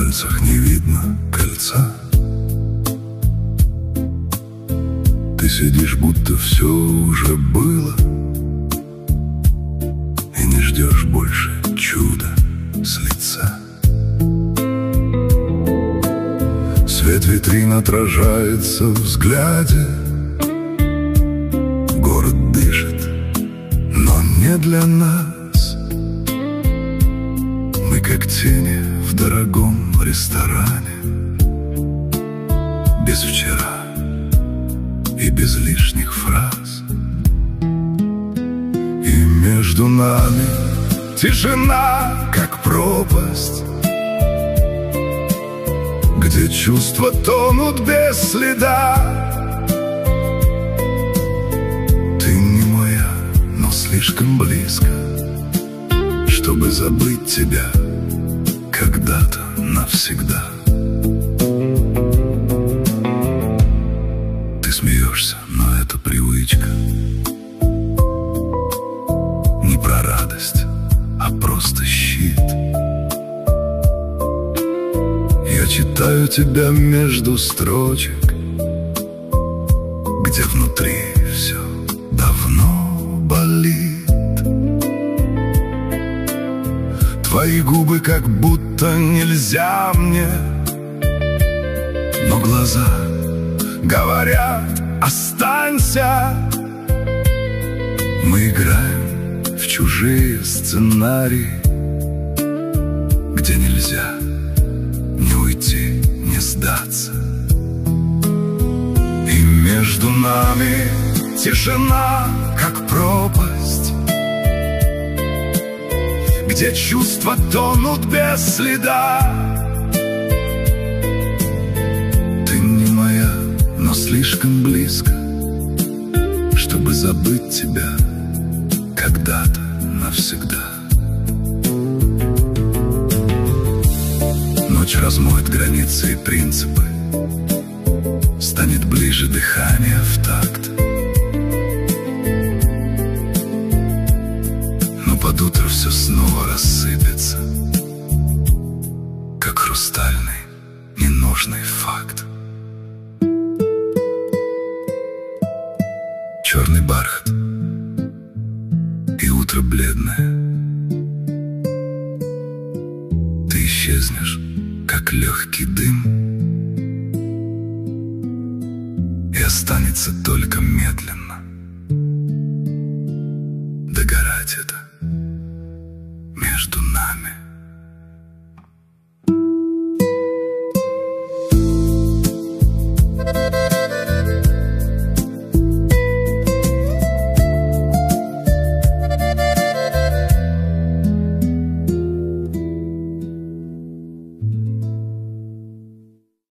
пальцах не видно кольца. Ты сидишь, будто все уже было, и не ждешь больше чуда с лица. Свет витрин отражается в взгляде. Город дышит, но не для нас. Мы как тени в дорогом ресторане, без вчера и без лишних фраз. И между нами тишина, как пропасть, где чувства тонут без следа. Ты не моя, но слишком близко, чтобы забыть тебя когда-то навсегда. Ты смеешься, но это привычка. Не про радость, а просто щит. Я читаю тебя между строчек, где внутри все давно болит. Твои губы как будто нельзя мне, но глаза говорят: останься. Мы играем в чужие сценарии, где нельзя не уйти, не сдаться. И между нами тишина, как пропасть, где чувства тонут без следа. Ты не моя, но слишком близко, чтобы забыть тебя когда-то навсегда. Ночь размоет границы и принципы, станет ближе дыхание в такт. Но под утро все снова рассыпется, как хрустальный ненужный факт. Черный бархат и утро бледное. Ты исчезнешь, как легкий дым, и останется только медленно